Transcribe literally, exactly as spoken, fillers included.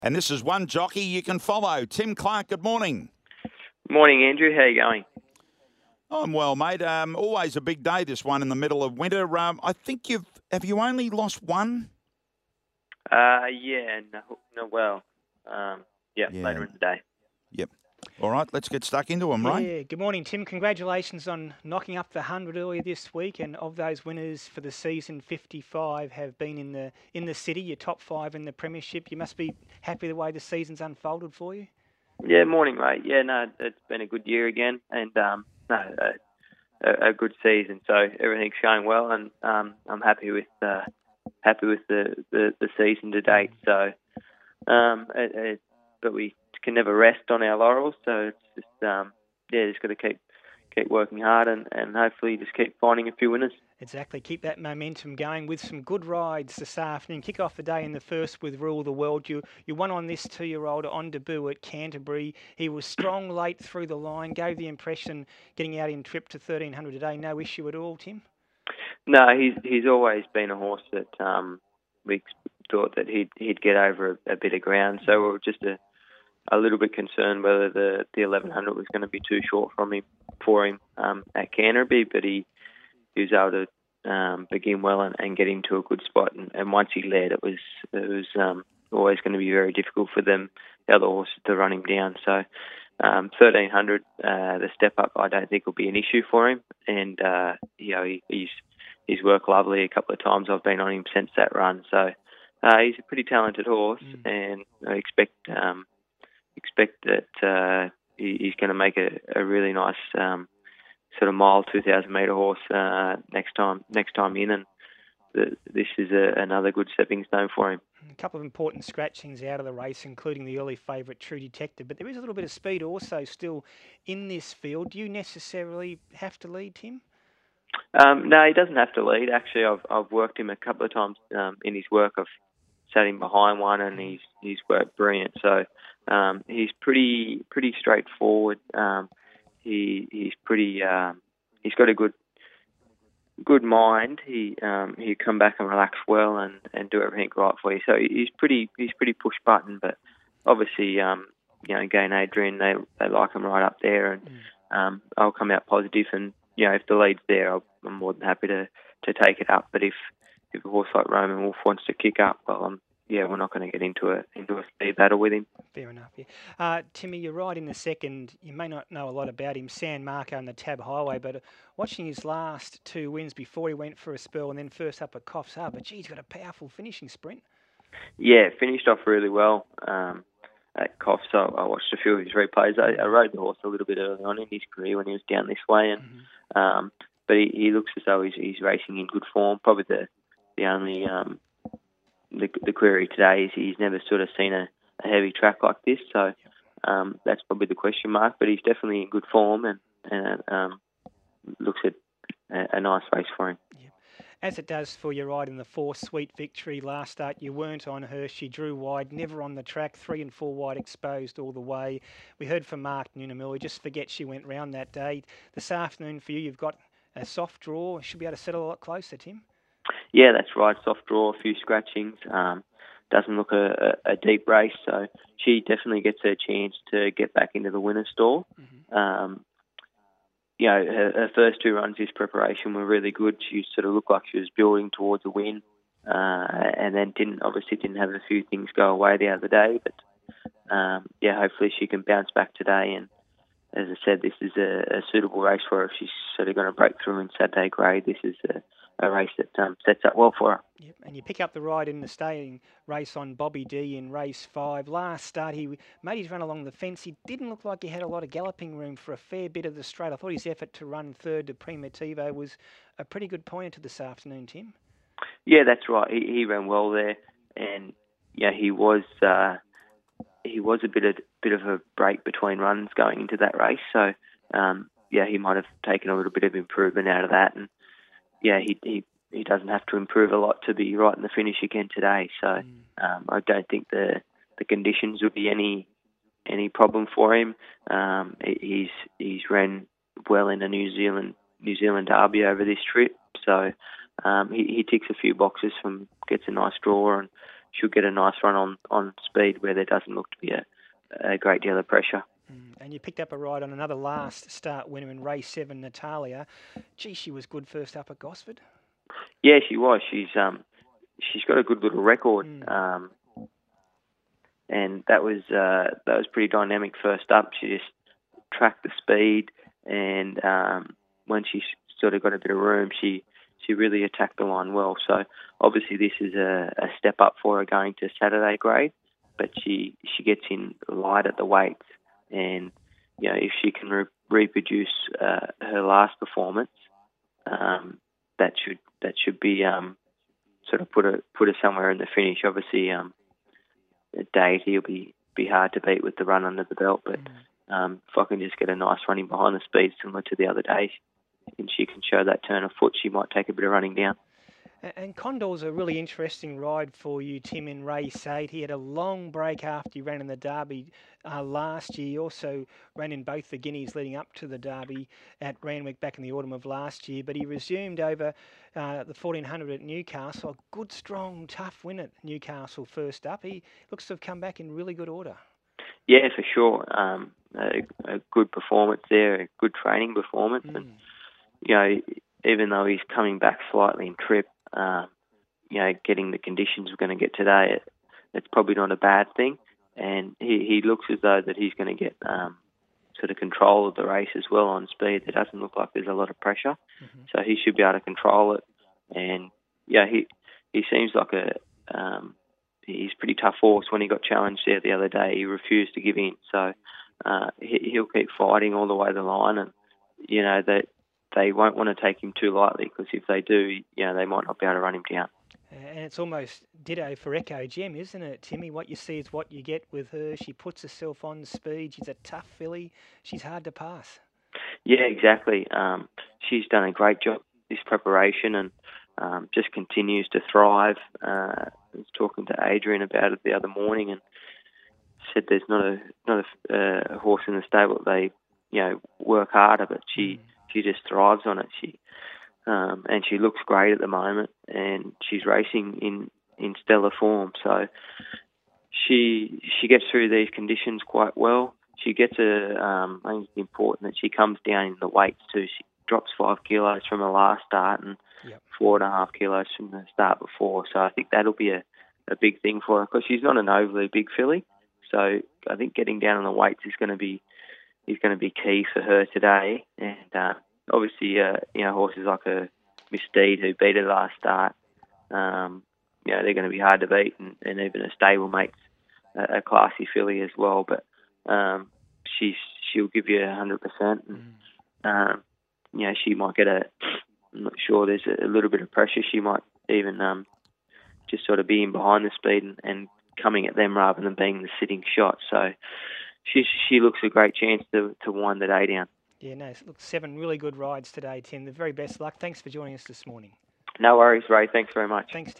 And this is one jockey you can follow. Tim Clark, good morning. Morning, Andrew. How are you going? I'm well, mate. Um, always a big day, this one in the middle of winter. Um, I think you've, have you only lost one? Uh, yeah, no, no well, um, yeah, Yeah. later in the day. Yep. All right, let's get stuck into them, Yeah, Ray. good morning, Tim. Congratulations on knocking up the one hundred earlier this week. And of those winners for the season, fifty-five have been in the in the city, your top five in the premiership. You must be happy the way the season's unfolded for you. Yeah, morning, mate. Yeah, no, it's been a good year again, and um, no, a, a good season. So everything's going well, and um, I'm happy with uh, happy with the, the, the season to date. So, um, it, it, but we can never rest on our laurels. So it's just um, yeah, just got to keep keep working hard, and, and hopefully just keep finding a few winners. Exactly. Keep that momentum going with some good rides this afternoon. Kick off the day in the first with Rule the World. You you won on this two-year-old on debut at Canterbury. He was strong late through the line, gave the impression getting out in trip to thirteen hundred a day. No issue at all, Tim? No, he's he's always been a horse that um, we thought that he'd he'd get over a, a bit of ground. So we were just a, a little bit concerned whether the, the eleven hundred was going to be too short from him for him um, at Canterbury, but he, he was able to um, begin well and, and get into a good spot. And, and once he led, it was it was um, always going to be very difficult for them, the other horses, to run him down. So um, thirteen hundred, uh, the step up, I don't think will be an issue for him. And uh, you know, he, he's he's worked lovely a couple of times. I've been on him since that run. So uh, he's a pretty talented horse, mm. and I expect um, expect that uh, he, he's going to make a, a really nice um, sort of mile, two thousand metre horse uh, next time next time in, and the, this is a, another good stepping stone for him. A couple of important scratchings out of the race, including the early favourite True Detective, but there is a little bit of speed also still in this field. Do you necessarily have to lead, Tim? Um, no, he doesn't have to lead. Actually, I've I've worked him a couple of times um, in his work. I've sat him behind one, and he's he's worked brilliant. So um, he's pretty pretty straightforward. Um, he he's pretty um, he's got a good good mind. He um, he come back and relax well and, and do everything right for you. So he's pretty he's pretty push button. But obviously, um, you know, Gain Adrian, they they like him right up there, and um, I'll come out positive. And you know, if the lead's there, I'll, I'm more than happy to, to take it up. But if, if a horse like Roman Wolf wants to kick up, well, um, yeah, we're not going to get into a into a speed battle with him. Fair enough. Yeah, uh, Timmy, you're right in the second. You may not know a lot about him, San Marco and the Tab Highway, but uh, watching his last two wins before he went for a spell and then first up at Coffs Harbour, gee, he's got a powerful finishing sprint. Yeah, finished off really well um, at Coffs. So I watched a few of his replays. I, I rode the horse a little bit early on in his career when he was down this way, and. Mm-hmm. Um, but he, he looks as though he's, he's racing in good form. Probably the the only um, the, the query today is he's never sort of seen a, a heavy track like this, so um, that's probably the question mark. But he's definitely in good form, and, and um, looks at a, a nice race for him. Yeah. As it does for your ride in the four Sweet Victory last start, you weren't on her. She drew wide, never on the track, three and four wide exposed all the way. We heard from Mark Nunamill. Just forget she went round that day. This afternoon for you, you've got a soft draw. Should be able to settle a lot closer, Tim. Yeah, that's right. Soft draw, a few scratchings. Um, doesn't look a, a, a deep race, so she definitely gets her chance to get back into the winner's stall. Mm-hmm. Um, You know, her, her first two runs this preparation were really good. She sort of looked like she was building towards a win, uh, and then didn't obviously didn't have a few things go away the other day. But um, yeah, hopefully she can bounce back today. And as I said, this is a, a suitable race for her. If she's sort of going to break through in Saturday grade, this is a, a race that um, sets up well for her. Yep. And you pick up the ride in the staying race on Bobby D in race five. Last start, he made his run along the fence. He didn't look like he had a lot of galloping room for a fair bit of the straight. I thought his effort to run third to Primitivo was a pretty good pointer to this afternoon, Tim. Yeah, that's right. He, he ran well there, and yeah, he was uh, he was a bit of bit of a break between runs going into that race. So um, yeah, he might have taken a little bit of improvement out of that, and yeah, he he. He doesn't have to improve a lot to be right in the finish again today. So um, I don't think the the conditions would be any any problem for him. Um, he's he's ran well in a New Zealand New Zealand Derby over this trip, so um, he, he ticks a few boxes. From gets a nice draw and she'll get a nice run on, on speed where there doesn't look to be a, a great deal of pressure. Mm, and you picked up a ride on another last start winner in race seven, Natalia. Gee, she was good first up at Gosford. Yeah, she was. She's um, she's got a good little record, Mm. um, and that was uh, that was pretty dynamic first up. She just tracked the speed, and um, when she sort of got a bit of room, she she really attacked the line well. So obviously this is a, a step up for her going to Saturday grade, but she she gets in light at the weights, and you know if she can re- reproduce uh, her last performance, um, that should that should be um, sort of put her put her somewhere in the finish. Obviously, um, Deity will be be hard to beat with the run under the belt, but Mm. um, if I can just get a nice running behind the speed similar to the other day, and she can show that turn of foot, she might take a bit of running down. A- And Condor's a really interesting ride for you, Tim, in race eight. He had a long break after he ran in the Derby uh, last year. He also ran in both the Guineas leading up to the Derby at Randwick back in the autumn of last year. But he resumed over uh, the fourteen hundred at Newcastle. A good, strong, tough win at Newcastle first up. He looks to have come back in really good order. Yeah, for sure. Um, a, a good performance there, a good training performance. Mm. And, you know, even though he's coming back slightly in trip, uh, you know, getting the conditions we're going to get today, it, it's probably not a bad thing. And he, he looks as though that he's going to get um, sort of control of the race as well on speed. It doesn't look like there's a lot of pressure, Mm-hmm. so he should be able to control it. And yeah, he he seems like a um, he's a pretty tough horse. When he got challenged there the other day, he refused to give in. So uh, he, he'll keep fighting all the way to the line, and you know that they, they won't want to take him too lightly, because if they do, you know, they might not be able to run him down. And it's almost ditto for Echo Gem, isn't it, Timmy? What you see is what you get with her. She puts herself on speed. She's a tough filly. She's hard to pass. Yeah, exactly. Um, she's done a great job this preparation, and um, just continues to thrive. Uh, I was talking to Adrian about it the other morning, and said there's not a not a, uh, a horse in the stable that they you know work harder, but she Mm. she just thrives on it. She um, and she looks great at the moment, and she's racing in, in stellar form. So she she gets through these conditions quite well. She gets a um, I think it's important that she comes down in the weights too. She drops five kilos from her last start, and Yep. four and a half kilos from the start before. So I think that'll be a, a big thing for her, because she's not an overly big filly. So I think getting down on the weights is going to be is going to be key for her today. And uh, obviously, uh, you know, horses like a Miss Steed, who beat her last start, um, you know, they're going to be hard to beat, and, and even a stablemate's a, a classy filly as well. But um, she's she'll give you a hundred percent, and Mm. um, you know, she might get a. I'm not sure. There's a, a little bit of pressure. She might even um, just sort of be in behind the speed and, and coming at them rather than being the sitting shot. So she she looks a great chance to to wind the day down. Yeah, no, look, seven really good rides today, Tim. The very best luck. Thanks for joining us this morning. No worries, Ray. Thanks very much. Thanks.